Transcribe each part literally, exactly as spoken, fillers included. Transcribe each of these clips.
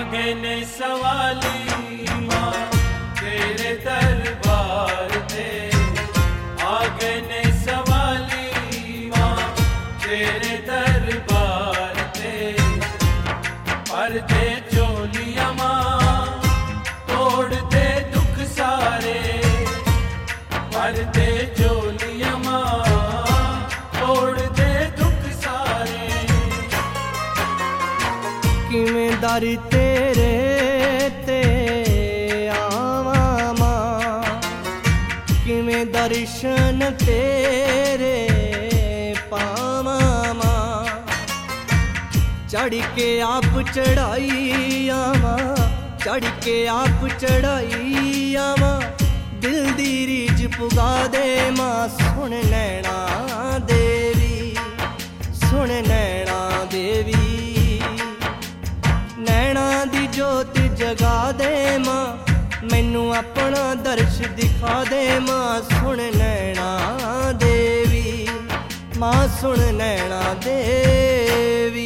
आगे ने सवाली माँ तेरे दरबार ते, आगे ने सवाली माँ तेरे दरबार ते। पर्दे चोलिया माँ तोड़ दे दुख सारे, पर्दे चोलिया माँ तोड़ दे दुख सारे। किवें दर तेरे ते आवा मां, किवें दर्शन तेरे पावा मां। चढ़ के आप चढ़ाई आवा, चढ़ के आप चढ़ाई आवा। दिल दी रीझ पुगा दे मां, सुन नैना देवी, सुन नैना देवी। नैना दी जोत जगा दे मां, मैनू अपना दर्श दिखा दे मां। सुन नैना देवी मां, सुन नैना देवी।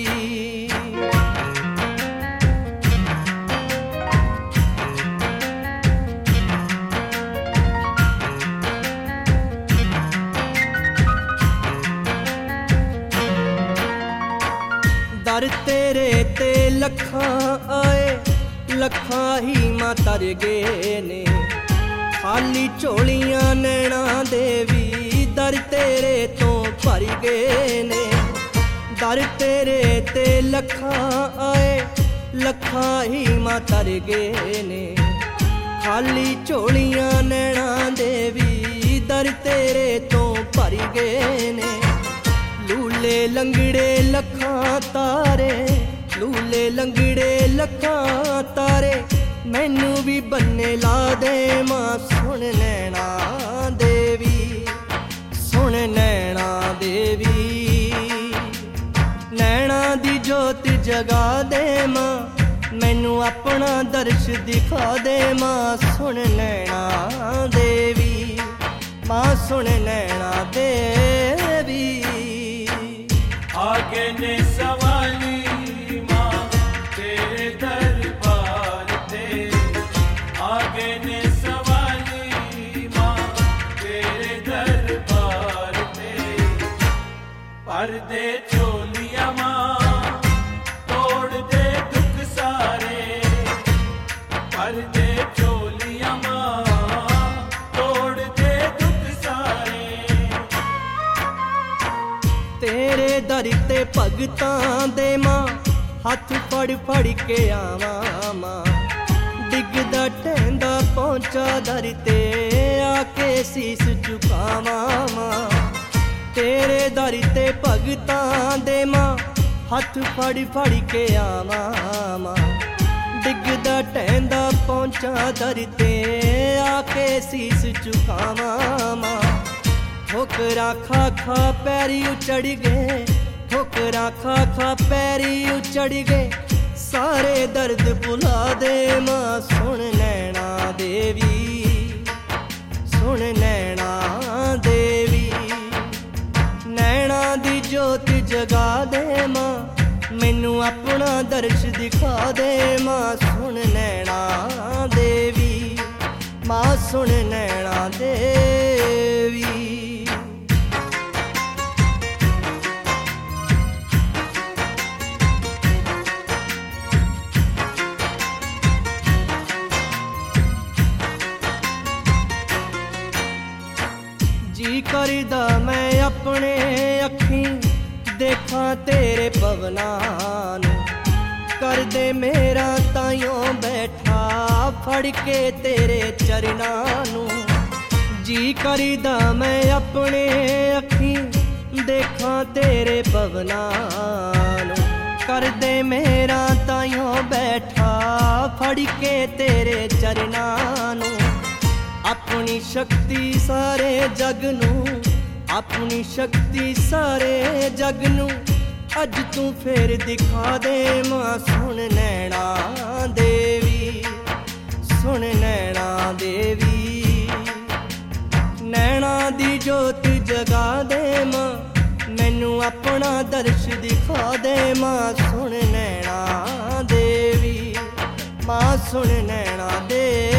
दर तेरे ते लखां आए, लखां ही मां तर गए ने। खाली झोलियां नैना देवी दर तेरे तो भर गए ने। दर तेरे ते लखां आए, लखां ही मां तर गए ने। खाली झोलियां नैना देवी दर तेरे तो भर गए ने। लूले लंगड़े लखां तारे, लूले लंगड़े लखां तारे। मैनू भी बन्ने ला दे मां, सुन नैना देवी, सुन नैना देवी। नैना दी जोत जगा दे मां, मैनू अपना दर्श दिखा दे मां। सुन नैना देवी मां, सुन नैना देवी। आगे ने सवाली माँ तेरे दरबार ते, आगे ने सवाली माँ तेरे दरबार ते। पर्दे चोलिया माँ तोड़ दे दुख सारे, पर्दे चोलिया माँ तोड़ दे दुख सारे। तेरे दर ते भगतां दे मां, हथ फड़ फड़ के आवां मां। डिगदा टहंदा पहुंचा दर ते, आके सीस झुकावां मां। तेरे दर ते भगतां दे मां, हथ फड़ फड़ के आवां मां। डिगदा टहंदा पहुंचा दर ते, आके सीस झुकावां मां। ठोकरा खा खा पैरी उचड़ गए, ठोकरा खा खा पैरी उचड़ गए। सारे दर्द भुला दे मां, सुन नैना देवी, सुन नैना देवी। नैना दी जोत जगा दे मां, मैनू अपना दर्श दिखा दे मां। सुन नैना देवी मां, सुन नैना देवी। जी करदा मैं अपने अखीं देखा तेरे भवनां नूं। कर दे मेरा ताइयों बैठा फड़ के तेरे चरनां नूं। जी करदा मैं अपने अखीं देखा तेरे भवनां नूं। कर दे मेरा ताइयों बैठा फड़ के तेरे चरनां नूं। अपनी शक्ति सारे जग नूं, अपनी शक्ति सारे जग नूं। अज तू फिर दिखा दे मां, सुन नैना देवी, सुन नैना देवी। नैना दी जोत जगा दे मां, मैनू अपना दर्श दिखा दे मां। सुन नैना देवी मां सुन नैना देवी।